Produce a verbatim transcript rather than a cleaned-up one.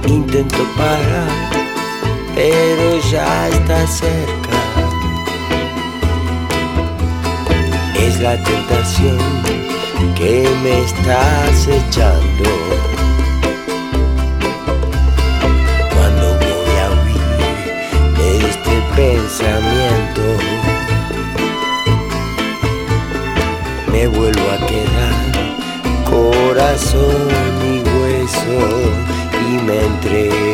Intento parar, pero ya está cerca. Es la tentación que me está acechando. Cuando voy a huir de este pensamiento, me vuelvo a quedar corazón y hueso y me entrego.